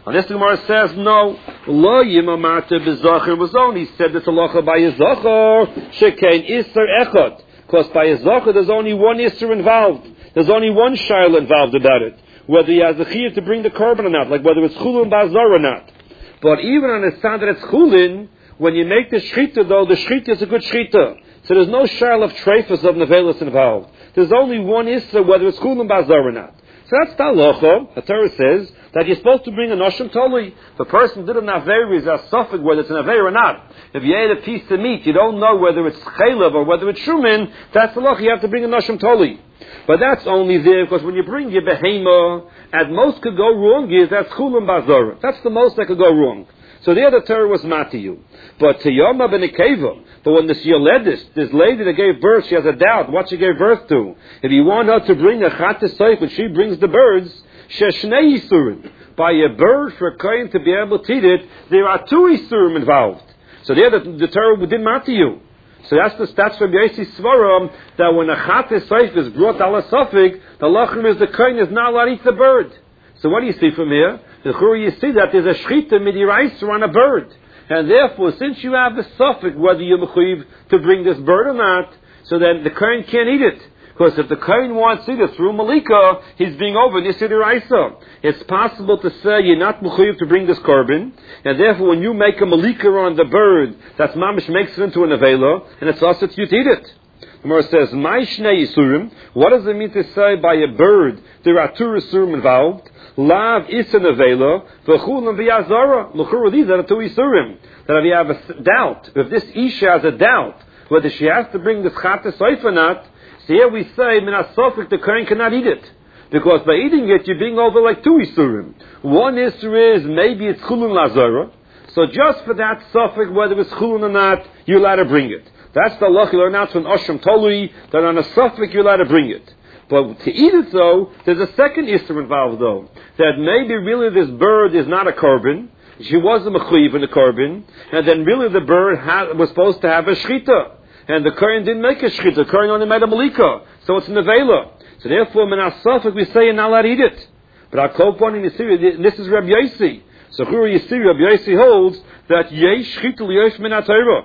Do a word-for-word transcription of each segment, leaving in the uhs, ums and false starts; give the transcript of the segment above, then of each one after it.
And this Gemara says, no, lo yimamata b'zachar was only said this halacha by a zachar, shekain isser echad. Because by a zachar there's only one isser involved. There's only one shaila involved about it. Whether he has a chiyuv to bring the korban or not, like whether it's chulin bazar or not. But even on the sound that it's chulin, when you make the shchita though, the shchita is a good shchita. So there's no shaila of treifas of nevelas involved. There's only one isser, whether it's chulin bazar or not. So that's the halacha. The Torah says that you're supposed to bring a noshim toli. The person did an avera is a suffix whether it's an avera or not. If you ate a piece of meat, you don't know whether it's chaylev or whether it's shumin, that's the halacha. You have to bring a noshim toli. But that's only there because when you bring your behema, at most could go wrong is that's chulim bazara. That's the most that could go wrong. So the other Torah was matiyu. But tiyama ben ekeva. But when this yoledis, this lady that gave birth, she has a doubt what she gave birth to. If you want her to bring a chatas soif, when she brings the birds, sheshnei yisurim. By a bird for a kohen to be able to eat it, there are two yisurim involved. So there the, the Torah did matiyu. So that's the stats from Yossi Svaram that when a chatas soif is brought ala safik, the lachem is the kohen is not allowed to eat the bird. So what do you see from here? The you see that there's a shchita midiraisa on a bird. And therefore, since you have the suffix, whether you're mechuyev to bring this bird or not, so then the kohen can't eat it. Because if the kohen wants to eat it through malika, he's being over nisidiraisa. It's possible to say you're not mechuyev to bring this korban, and therefore when you make a malika on the bird, that's mamish makes it into an avela, and it's also to you to eat it. The Gemara says, "My shnei yisurim." What does it mean to say by a bird there are two yisurim involved? Lav is an avela, v'chulam v'yazara. L'chur, these are the two isurim. That if you have a doubt, if this isha has a doubt whether she has to bring this chatas soif or not, so here we say min asofik the kohen cannot eat it because by eating it you're being over like two isurim. One isur is maybe it's chulun lazara. So just for that suffix, whether it's chulun or not, you're allowed to bring it. That's the halacha you learn out from Osham Tolui, that on a suffix you're allowed to bring it. But to eat it though, there's a second issur involved though. That maybe really this bird is not a korban. She wasn't mechuyev in the korban. And then really the bird had, was supposed to have a shchita. And the kohen didn't make a shchita. The kohen only made a malika. So it's an avela. So therefore, min asafik, we say you're not allowed to eat it. But our kopon in Yisiri, this is Rabbi Yossi. So Chura Yisiri, Rabbi Yossi holds that yesh shchita liyosh min ha-Torah.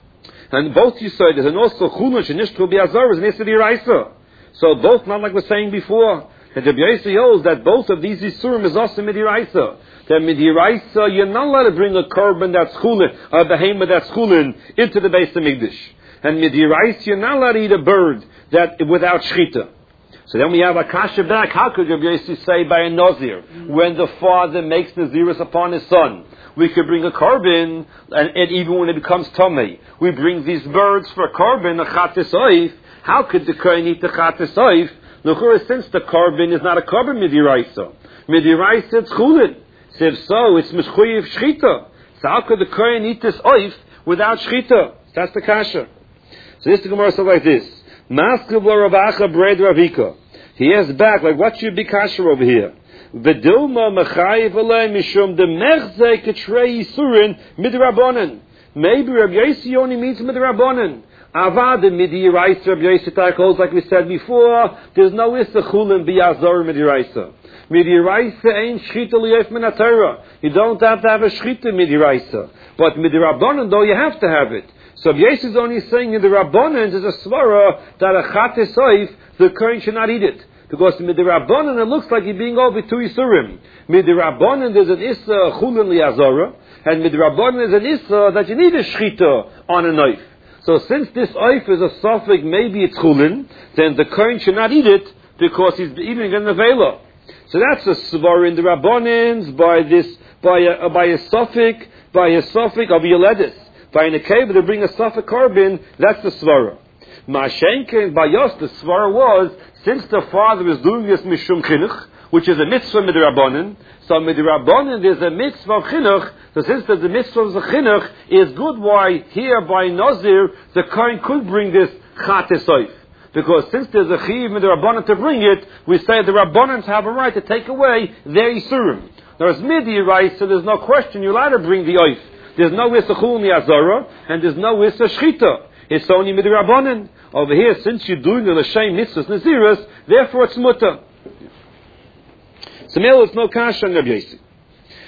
And both Yisodis, and also Chunush and Nishtu Biazar is Nisri Raisa. So both, not like we were saying before, that Rabbi Yossi holds that both of these Yisurim is also Midiraisa. That Midiraisa, you're not allowed to bring a korban that's chulin, a behemah that's chulin, into the base of Migdash. And Midiraisa, you're not allowed to eat a bird that without shchita. So then we have a kasha back. How could Rabbi Yossi say by a Nazir, when the father makes Nazirus upon his son, we could bring a korban, and, and even when it becomes tomei, we bring these birds for a korban, a chatas oif. How could the kohen eat the chatas oif? L'chura, since the korban is not a korban midiraisa, midiraisa it's chulin. So if so, it's mischuyev shchita. So how could the kohen eat this oif without shchita? That's the kasha. So this the Gemara says like this: Maskil Ravacha Bred Ravika. He has back like what should be kasha over here? V'dilma mechayiv alei mishum de mechzei ketrei yisurin midrabanan. Maybe Rabbi Yossi only means midrabanan. Avad midiraisa Rabbi Yossi holds like we said before. There's no issa chulin biyazor midiraisa. Midiraisa ain't shchita liyof min ha-Torah. You don't have to have a shchita midiraisa. But midrabanan though you have to have it. So Rabbi Yossi is only saying in the rabbanan there's a svara that a chatas oif the kohen should not eat it. Because midrabanan it looks like you're being over two isurim. Midrabanan there's an issa chulin liyazora, and midrabanan there's an issa that you need a shchita on a knife. So since this oif is a suffix, maybe it's chulin, then the kohen should not eat it because he's eating an avela. So that's a svara in the rabbanans by this by a by a suffix by a suffix of yoledis. By an akeva to bring a suffix korban, that's the svara. Mashenke and Bayos, the svara was, since the father is doing this mishum chinuch, which is a mitzvah midrabanan, so midrabanan there's a mitzvah of chinuch, so since there's a mitzvah of chinuch, is good why here by Nazir, the kohen could bring this chatas oif. Because since there's a chiv midrabanan to bring it, we say the rabbanans have a right to take away their isurim. There's midi right, so there's no question you're allowed to bring the oif. There's no issa chulun yazara, and there's no issa shchita. It's only midrabanan. Over here, since you're doing the l'shem mitzvahs naziras, therefore it's mutter. So now it's no kasha on Rabbi Yossi.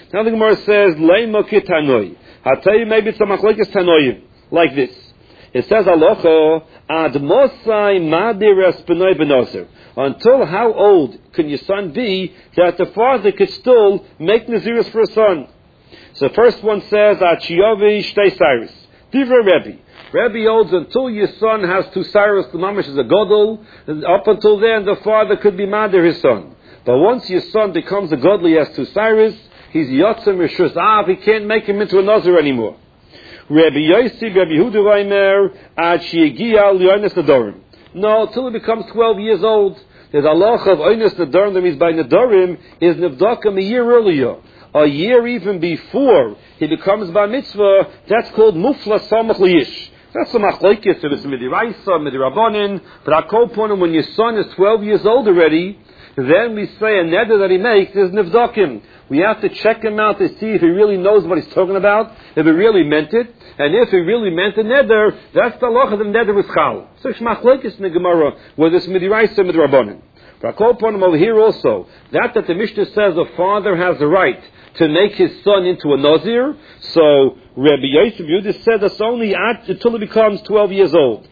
Now the Gemara says, Leima kitanoi. I'll tell you, maybe it's a machlekes tanoim, like this. It says, Alocha, ad mosai madiras benoi benozer. Until how old can your son be that the father could still make nazirus for a son? So the first one says, ad chiyovi shtei cyrus. Divra Rebbe. Rebbe holds until your son has two cyrus, the mamash is a godel, and up until then the father could be madir his son. But once your son becomes a godly, he has two cyrus, he's yotzim rishus av, he can't make him into a nazir anymore. Rebbe Yossi, Rebbe Yehuda Reimer, ad sheyigia li'onis nadorim. No, till he becomes twelve years old. The halacha of onis nadorim, that means by nadorim, is nevdakim a year earlier. A year even before he becomes bar mitzvah, that's called mufla samach liyish. That's a machlokes, so it's midiraisa, midirabanin, but I call upon him when your son is twelve years old already, then we say a neder that he makes is nivdakim. We have to check him out to see if he really knows what he's talking about, if he really meant it, and if he really meant the neder, that's the halacha of the neder with chal. So it's machlokes in the Gemara, whether it's midiraisa, midirabanin. But I call upon him over here also, that that the Mishnah says the father has the right to make his son into a nazir. So Rabbi Yosef Yehuda said that's only at, until he becomes twelve years old.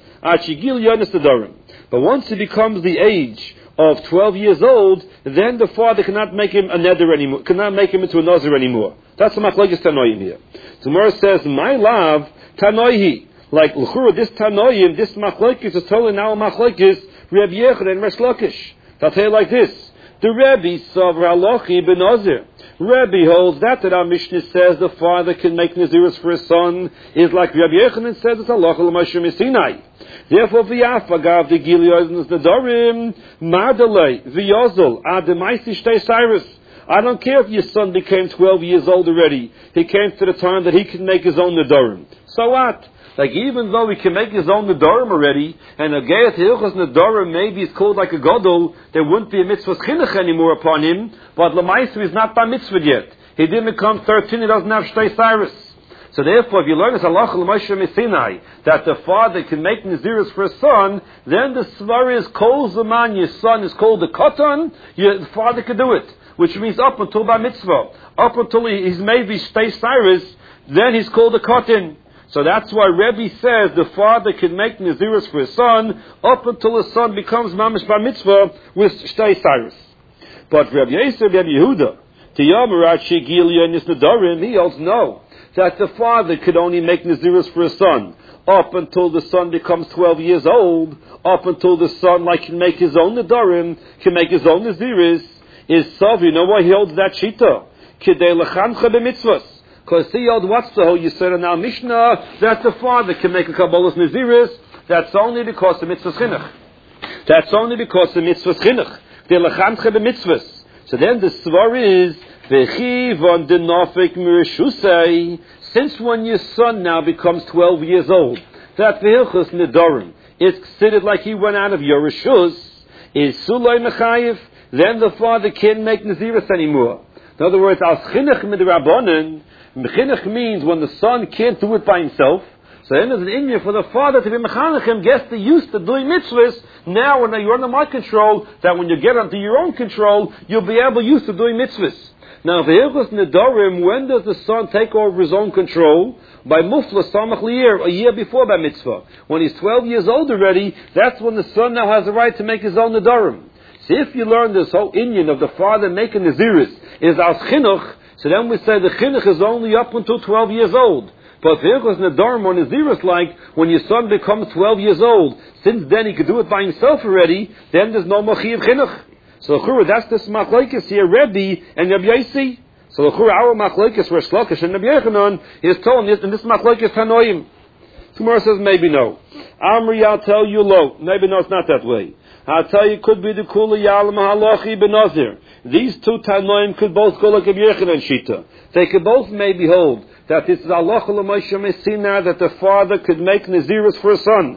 But once he becomes the age of twelve years old, then the father cannot make him a neder anymore, cannot make him into a nazir anymore. That's the machlokes tanoim here. Tomorrow says, my love, tanoihi. Like, l'chura, this tanoim, this machlokes is totally now a machlokes, Rabbi Yechon and Resh Lakish. I'll tell you like this. The Rebbe Savra Alochi ben Nazir. Rebbe holds that that our Mishnah says the father can make nazirus for his son is like Rabbi Yechanan says it's halacha l'Moshe Messinai. Therefore, v'yafagav the giliyos nedarim madalei v'yozol ademaisi shtei cyrus. I don't care if your son became twelve years old already. He came to the time that he can make his own nedarim. So what? Like, even though he can make his own nedarim already, and a geyat hilchos nedarim maybe is called like a godol, there wouldn't be a mitzvah chinuch anymore upon him, but l'maisu is not by mitzvah yet. He didn't become thirteen, he doesn't have shtei cyrus. So therefore, if you learn this halacha l'Moshe Messinai, that the father can make nazirus for a son, then the svar is kol zaman, your son is called the katan, your, the father can do it. Which means up until bar mitzvah. Up until he, he's made the shtei cyrus, then he's called a katan. So that's why Rebbe says the father can make nazirus for his son up until his son becomes mamish bar mitzvah with shtei cyrus. But Rebbe Yosef, Rebbe Yehuda, Tiyamarat Shegilya Nisnadarim, he also knows that the father could only make nazirus for his son up until the son becomes twelve years old, up until the son like can make his own nadarim, can make his own nazirus. Is Sav, you know why he holds that shita? Kidei lechancha b'mitzvahs. Because he held what's the whole you said in our Mishnah that the father can make a kabbalas naziris. That's only because the mitzvahs chinuch. That's only because the mitzvahs chinuch. The lechancha b'mitzvahs. So then the svar is v'chi von denofik mirishusei. Since when your son now becomes twelve years old, that v'hilchus nedarim is considered like he went out of your rishus, is sulay mechayiv. Then the father can't make naziris anymore. In other words, as chinuch midrabanan. Mechinuch means when the son can't do it by himself. So then there's an inyan for the father to be mechanechim, gets the used to doing mitzvahs. Now when you're under my control, that when you get under your own control, you'll be able used to doing mitzvahs. Now, v'hilchos nedarim, when does the son take over his own control? By mufla samach liyir, a year before by mitzvah. When he's twelve years old already, that's when the son now has the right to make his own nedarim. So if you learn this whole inyan of the father making naziris is as chinuch, so then we say the chinuch is only up until twelve years old. But v'hilchos nedarim or naziris, like when your son becomes twelve years old, since then he could do it by himself already, then there's no machiv chinuch. So l'chura, that's this machlokes here, Rebbe and Rabbi Yossi. So l'chura, our machlokes, Resh Lakish and Rabbi Yechanan, is telling this, and this machlokes tanoim. Tomorrow says maybe no. Amri, I'll tell you lo. Maybe no, it's not that way. I'll tell you, could be the kula yalam halachi benazir. These two tanoim could both go like Rabbi Yechanan Shita. They could both maybe hold that this is halacha l'Moshe Messinai, that the father could make nazirus for a son.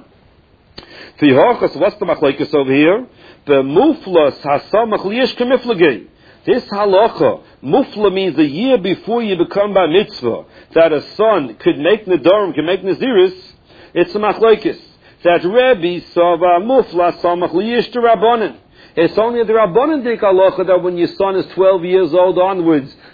V'hochas, what's the machlokes over here? The muflas hasamach liyesh kemiflagei. This halacha, mufla means a year before you become bar mitzvah, that a son could make nedarim, can make naziris. It's a machlokes. That Rebbe sava mufla samach liyesh to rabbanan. It's only the rabbanan dik halacha that when your son is twelve years old onwards,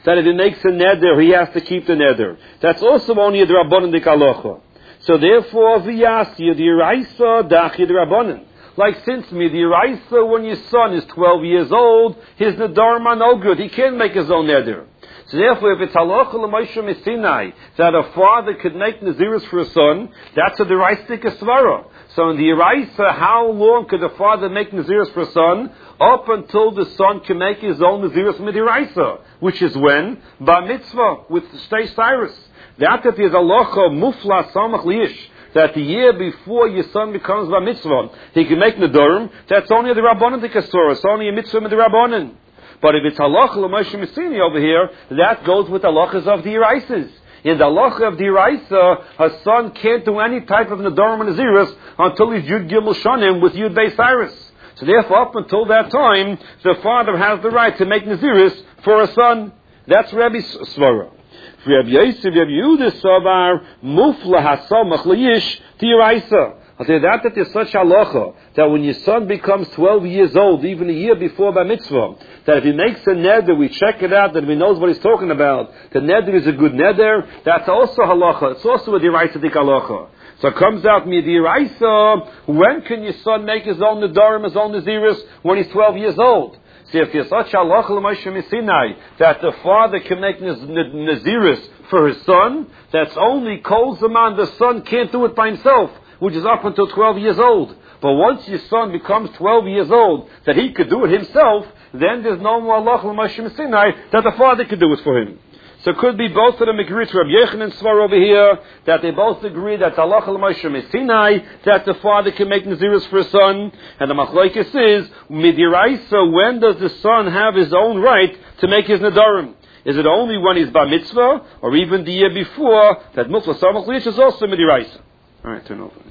that if he makes a neder, he has to keep the neder. That's also only a D'Rabbanan dik halacha. So therefore, v'yasi d'iraisa dachi d'Rabbanan. Like since me d'iraisa, when your son is twelve years old, his nedarim are no good. He can't make his own neder. So therefore, if it's halacha l'Moshe Missinai that a father could make nazirus for a son, that's a d'iraisa svara. So in the Iraisa, how long could the father make nazirus for a son? Up until the son can make his own nazirus from the Iraisa, which is when? Bar mitzvah, with Shtei Cyrus. That that is halacha mufla samach liish, that the year before your son becomes bar mitzvah, he can make nedarim. That's only the Rabbanan dikasura. It's only a mitzvah with the Rabbanan. But if it's halacha l'Moshe Messini over here, that goes with halachas of the Iraisas. In the halacha of the Iraisa, a son can't do any type of nedarim and nazirus until he's Yud Gimel Shanim with Yud Beis Cyrus. So therefore, up until that time, the father has the right to make nazirus for a son. That's Rabbi's svara. Rabbi Yosef, Rabbi Yehuda Savar, Mufla Hasamach Layish Tiraisa. I'll tell you that, that there's such halacha, that when your son becomes twelve years old, even a year before Bar Mitzvah, that if he makes a neder, we check it out, that he knows what he's talking about. The neder is a good neder. That's also halacha. It's also a diraisa dik halacha. So it comes out, midiraisa, when can your son make his own nedarim, his own nazirus? When he's twelve years old. See, if there's such halacha l'Moshe Missinai, that the father can make nazirus for his son, that's only kol zaman, the son can't do it by himself, which is up until twelve years old. But once your son becomes twelve years old, that he could do it himself, then there's no more halacha l'Moshe Missinai that the father could do it for him. So it could be both of them agree to Rabbi Yechanan Svar over here, that they both agree that halacha l'Moshe Missinai, that the father can make nazirus for his son, and the machlokes is, midiraisa, when does the son have his own right to make his nedarim? Is it only when he's bar mitzvah, or even the year before, that mufla samach liish is also midiraisa? Alright, turn over.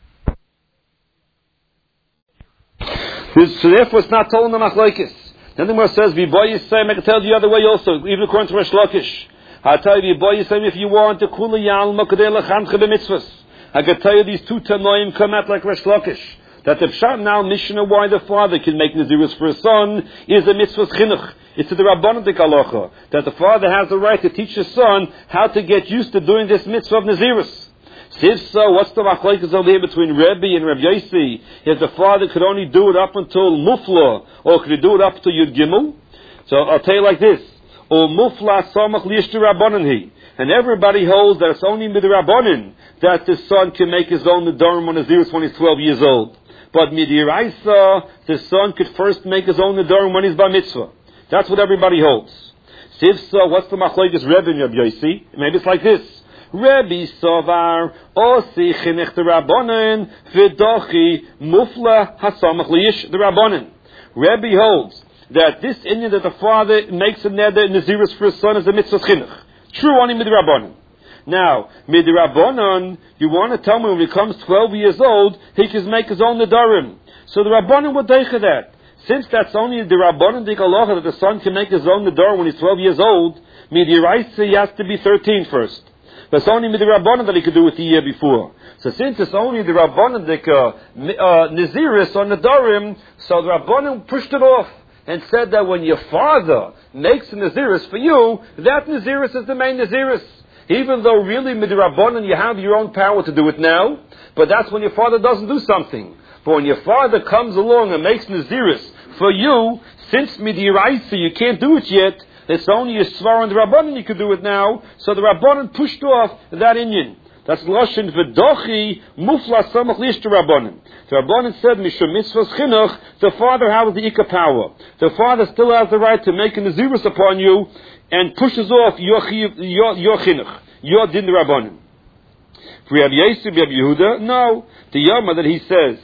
So therefore it's not told in the machlokes. Then the Gemara says, "V'boy Yisrael." I can tell you the other way also, even according to Resh Lakish. I tell you, "V'boy Yisrael," if you want to kula yalma kadei lachancha b'mitzvahs. I can tell you these two tanoim come out like Resh Lakish. That the pshat now Mishnah why the father can make nazirus for his son is a mitzvah's chinuch. It's to the Rabbanan dik halacha that the father has the right to teach his son how to get used to doing this mitzvah of nazirus. If so, what's the machlokes over here between Rebbe and Rabbi Yossi? If the father could only do it up until Mufla, or could he do it up to Yud Gimel? So I'll tell you like this: O Mufla Samach Liish Rabbanan he, and everybody holds that it's only with the Rabbanan that the son can make his own nedarim on nazirus when he's twelve years old. But midiraisa, the son could first make his own nedarim when he's bar mitzvah. That's what everybody holds. So if so, what's the machlokes Rebbe and Rabbi Yossi? Maybe it's like this. Rebbe Sovar Osi Chinech the Rabbanan V'dochi Mufla Hasamach Liish the Rabbanan. Rebbe holds that this Indian that the father makes a neder nazirus for his son is a mitzvah chinuch. True only mid Rabbanan. Now mid Rabbanan, you want to tell me when he becomes twelve years old he can make his own nedarim. So the Rabbanan would take that. Since that's only the Rabbanan dik halacha that the son can make his own nedarim when he's twelve years old, mid Yiraisa he has to be thirteen first. That's only with the Rabbanan that he could do it the year before. So since it's only the Rabbanan that uh, Naziris or Nadarim, so the Rabbanan pushed it off and said that when your father makes a Naziris for you, that Naziris is the main Naziris. Even though really with the Rabbanan you have your own power to do it now, but that's when your father doesn't do something. But when your father comes along and makes Naziris for you, since Midiraisa you can't do it yet, it's only a svar on the Rabbanan you could do it now. So the Rabbanan pushed off that Inyan. That's Lashon V'dochi Mufla Samach Liish to Rabbanan. The Rabbanan said, Mishum Mitzvah's Chinuch, the father has the Ika power. The father still has the right to make a Nazirus upon you and pushes off your, your, your Chinuch, your Din Rabbanan. For Rabbi Yosef, Rabbi Yehuda, no. The Yama that he says,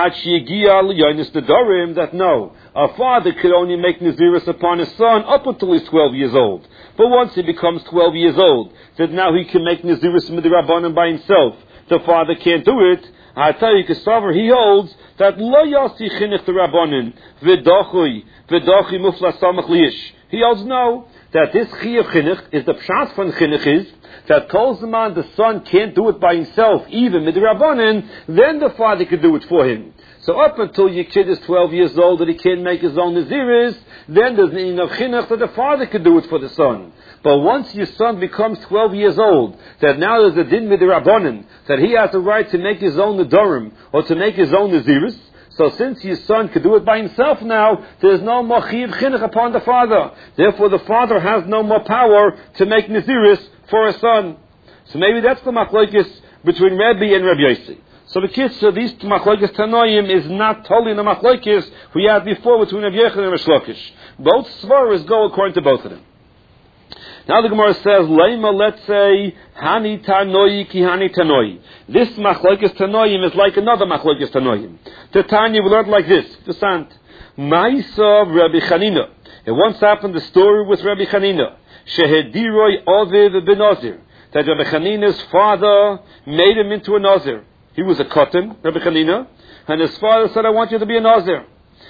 that no, a father could only make nazirus upon his son up until he's twelve years old. But once he becomes twelve years old, that now he can make nazirus midrabanan by himself. The father can't do it. I tell you, Kasavar, he holds that lo yasi chinich the rabbanan v'dochui v'dochi mufla samach liish. He holds no, that this Chiyuv Chinuch is the Pshat from Chinuch is that Kol Zaman the son can't do it by himself, even Midrabanan, then the father could do it for him. So up until your kid is twelve years old that he can't make his own Naziris, then there's need of Chinuch that the father could do it for the son. But once your son becomes twelve years old, that now there's a din Midrabanan, that he has the right to make his own Nadorim, or to make his own Naziris. So since your son could do it by himself now, there's no more Chiyuv Chinuch upon the father. Therefore the father has no more power to make Naziris for a son. So maybe that's the machlokes between Rebbe and Rabbi Yossi. So the kids, so these machlokes Tanoim is not totally the machlokes we had before between Rabbi Yechon and Rish Lakish. Both svaras go according to both of them. Now the Gemara says, Leima, let's say, Hani Tanoi ki Hani Tanoi. This machlokes Tanoim is like another machlokes Tanoim. The Tanya we learned like this, the Sant. Ma'isa Rabbi Chanina. It once happened, the story with Rabbi Chanina. Shehediroi Oviv ben Nazir. That Rabbi Chanina's father made him into a Nazir. He was a cotton, Rabbi Chanina, and his father said, I want you to be a Nazir.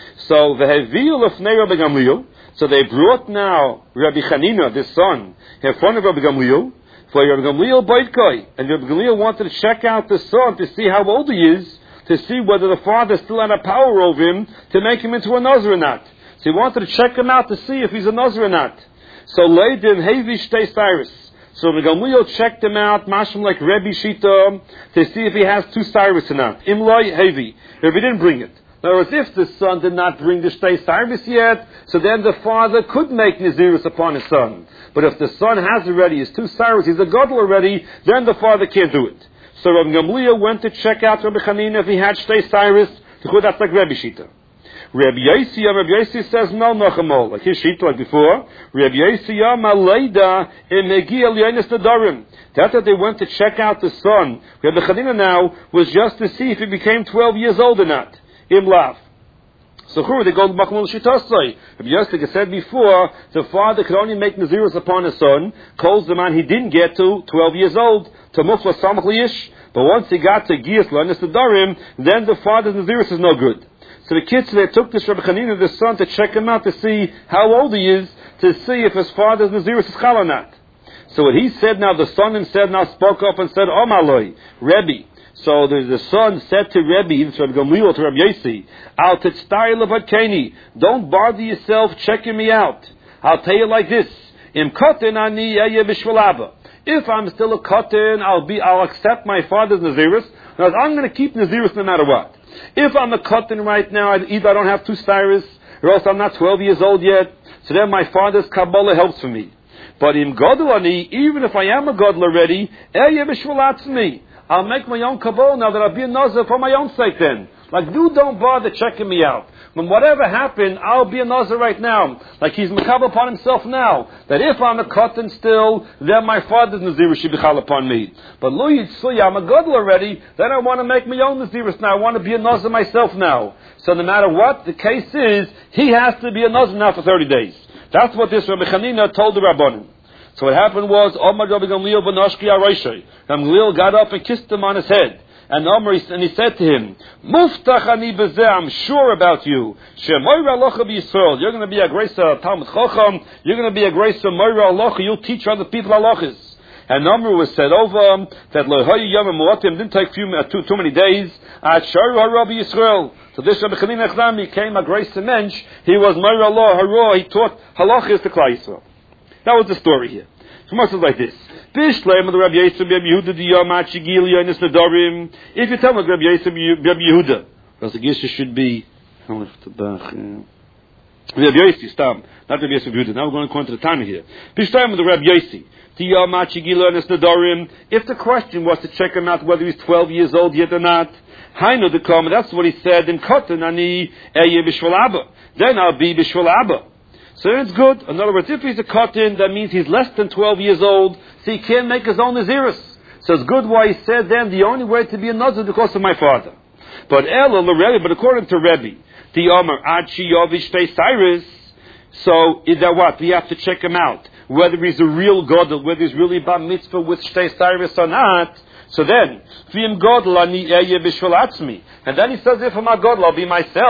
So the Heviel of Rabbi Gamliel, so they brought now Rabbi Chanina, this son, in front of Rabbi Gamliel, for Rabbi Gamliel Baitkoi, and Rabbi Gamliel wanted to check out the son to see how old he is, to see whether the father still had a power over him to make him into a Nazir or not. So he wanted to check him out to see if he's a Nazir or not. So Leidim Hevi Shtei Cyrus. So Rabbi Gamliel checked him out, mashim like Rebbe Shita, to see if he has two Cyrus or not. Imloi Hevi. If he didn't bring it. In other words, if the son did not bring the Shtei Cyrus yet, so then the father could make Nazirus upon his son. But if the son has already his two Cyrus, he's a Gadol already, then the father can't do it. So Rabbi Gamliel went to check out Rabbi Chanina if he had Shtei Cyrus, that's like Rebbe Shita. Rabbi Yossi, Rabbi Yossi says no, Nachamol. Like his sheet, like before. Rabbi Yossi, Malayda, Emegia Lianis Nadarim. That's that they went to check out the son. Rabbi Chanina now was just to see if he became twelve years old or not. Imlav. So who they go to Machmul Shitasai. Rabbi Yossi said before, the father could only make Nazirus upon his son. Calls the man he didn't get to twelve years old. To Mufla Samach Liyish. But once he got to Gias Lianis Nadarim, then the father's Nazirus is no good. So the kids, they took this Rabbi Chanina, the son, to check him out to see how old he is, to see if his father's Nazirus is chal or not. So what he said now, the son himself now spoke up and said, Oh Maloi, Rebbe. So the, the son said to Rebbe, even to Rabbi Gamliel, to Rabbi Yossi, Al tetztai levatkeni, don't bother yourself checking me out. I'll tell you like this, Im koten ani eye b'shvil abba. If I'm still a koten, I'll be, I'll accept my father's Nazirus. Now, I'm going to keep Nazirus no matter what. If I'm a cotton right now, either I don't have two Cyrus, or else I'm not twelve years old yet, so then my father's Kabbalah helps for me. But in Godlani, even if I am a Godl already, I'll make my own Kabbalah now that I'll be a Nazir for my own sake then. Like, you don't bother checking me out. When whatever happened, I'll be a Nazir right now. Like he's Makabal upon himself now. That if I'm a cotton still, then my father's Nazir should be chal upon me. But lo yitzli, I'm a Gadol already, then I want to make my own Nazirus now. I want to be a Nazir myself now. So no matter what the case is, he has to be a Nazir now for thirty days. That's what this Rabbi Chanina told the Rabbanim. So what happened was, Omar Rabbi Gamliel ben Ashki Aroshay. Gamliel got up and kissed him on his head. And Omar, and he said to him, Muftach ani bezeh, I'm sure about you. Shemoira alocha b'Yisrael. You're going to be a grace of Talmud Chacham. You're going to be a grace of Moira alocha. You'll teach other people halachas. And Omar was said over that Lohayu Yom Muatim didn't take few, uh, too, too many days. At Sharu Harabi Yisrael. So this Rabbi Chanina Echdam became a grace of mensch. He was Moira Allah Hara. He taught halachas to Klal Yisrael. That was the story here. So much is like this. If you tell me Rabbi Rabbi Yehuda, because the Gisha should be Rabbi Yossi, stop, not Rabbi Yehuda. Now we're going to go into the time here. If the question was to check him out whether he's twelve years old yet or not, that's what he said in Kotan ani then I'll be b'shvil Abba. So it's good. In other words, if he's a kotin, that means he's less than twelve years old, so he can't make his own Nazirus. So it's good why he said then the only way to be a Nazir because of my father. But Ella, but according to Rebbe, the Omer, Achi Yovish Cyrus, so is that what? We have to check him out. Whether he's a real Godel, whether he's really bar mitzvah with Shtei Cyrus or not. So then, V'im Godel ani eye b'shvil atzmi. And then he says, if I'm a Godel, I'll be myself.